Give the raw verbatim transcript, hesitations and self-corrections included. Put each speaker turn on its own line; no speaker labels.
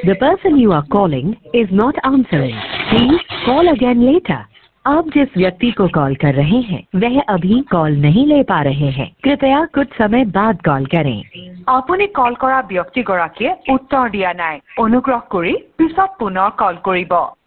The person you are calling is not answering. Please call again later. आप जिस व्यक्ति को कॉल कर रहे हैं वह अभी कॉल नहीं ले पा रहे हैं। कृपया कुछ समय बाद कॉल करें।
আপুনি কল কৰা ব্যক্তিগৰাকীয়ে উত্তৰ দিয়া নাই। অনুগ্ৰহ কৰি পিছত পুনৰ কল কৰিব।